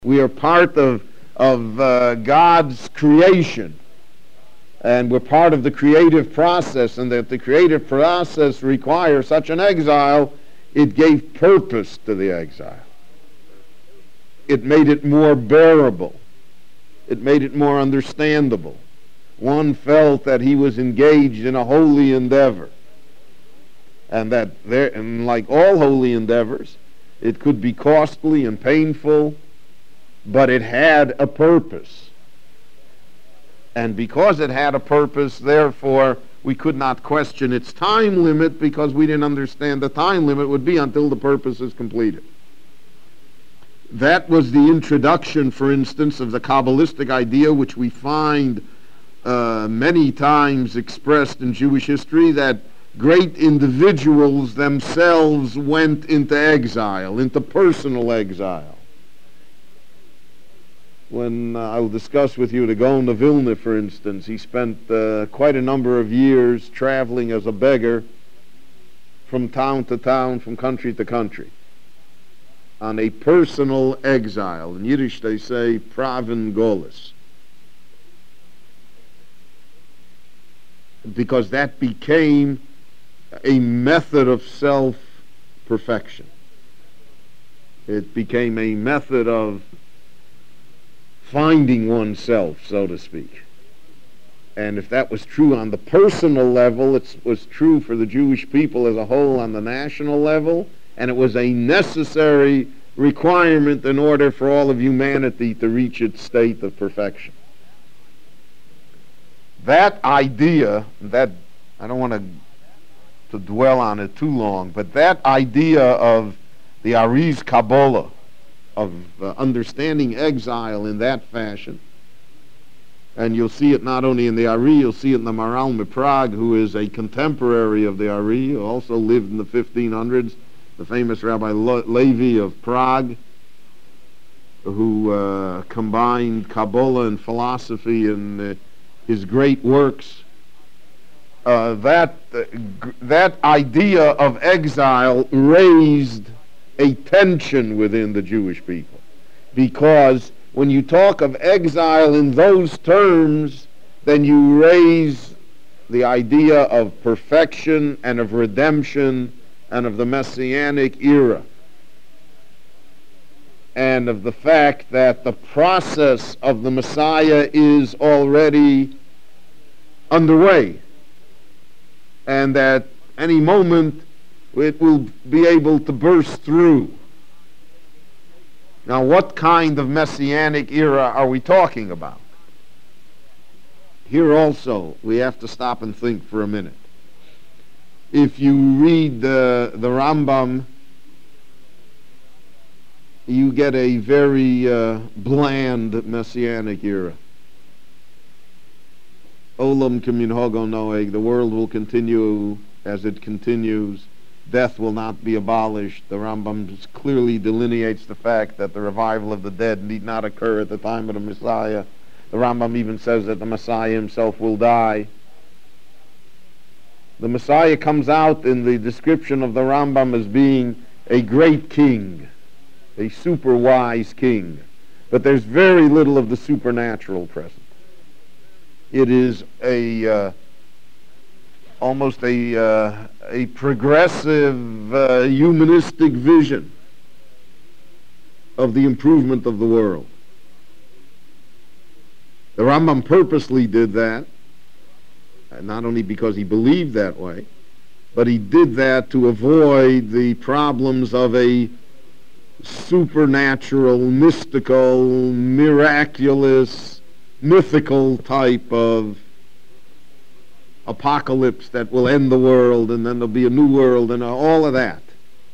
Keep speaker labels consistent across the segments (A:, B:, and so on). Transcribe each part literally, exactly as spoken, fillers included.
A: We are part of, of uh, God's creation, and we're part of the creative process, and that the creative process requires such an exile. It gave purpose to the exile. It made it more bearable. It made it more understandable. One felt that he was engaged in a holy endeavor, and that there, and like all holy endeavors, it could be costly and painful, but it had a purpose. And because it had a purpose, therefore, we could not question its time limit, because we didn't understand the time limit would be until the purpose is completed. That was the introduction, for instance, of the Kabbalistic idea, which we find uh, many times expressed in Jewish history, that great individuals themselves went into exile, into personal exile. When uh, I'll discuss with you the Gaon of Vilna, for instance, he spent uh, quite a number of years traveling as a beggar from town to town, from country to country, on a personal exile. In Yiddish they say Pravin Golis, because that became a method of self-perfection. It became a method of finding oneself, so to speak. And if that was true on the personal level, it was true for the Jewish people as a whole on the national level, and it was a necessary requirement in order for all of humanity to reach its state of perfection. That idea, that I don't want to, to dwell on it too long, but that idea of the Ari's Kabbalah, of uh, understanding exile in that fashion, and you'll see it not only in the Ari, you'll see it in the Maharal Miprag, who is a contemporary of the Ari, who also lived in the fifteen hundreds, the famous Rabbi Le- Levi of Prague, who uh, combined Kabbalah and philosophy in uh, his great works. Uh, that, uh, g- that idea of exile raised a tension within the Jewish people, because when you talk of exile in those terms, then you raise the idea of perfection and of redemption and of the Messianic era, and of the fact that the process of the Messiah is already underway, and that any moment it will be able to burst through. Now, what kind of Messianic era are we talking about? Here also, we have to stop and think for a minute. If you read the, the Rambam, you get a very uh, bland Messianic era. Olam k'minhago noeg, the world will continue as it continues. Death will not be abolished. The Rambam clearly delineates the fact that the revival of the dead need not occur at the time of the Messiah. The Rambam even says that the Messiah himself will die. The Messiah comes out in the description of the Rambam as being a great king, a super wise king. But there's very little of the supernatural present. It is a uh, almost a uh, a progressive uh, humanistic vision of the improvement of the world. The Rambam purposely did that, not only because he believed that way, but he did that to avoid the problems of a supernatural, mystical, miraculous, mythical type of apocalypse that will end the world, and then there'll be a new world, and all of that.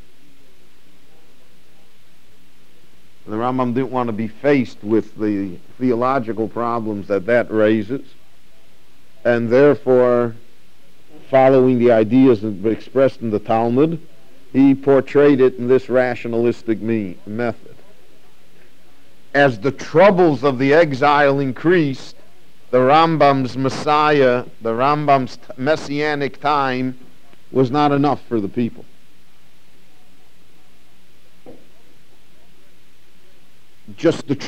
A: The Rambam didn't want to be faced with the theological problems that that raises, and therefore, following the ideas that were expressed in the Talmud, he portrayed it in this rationalistic me- method. As the troubles of the exile increased, the Rambam's Messiah, the Rambam's messianic time, was not enough for the people. just the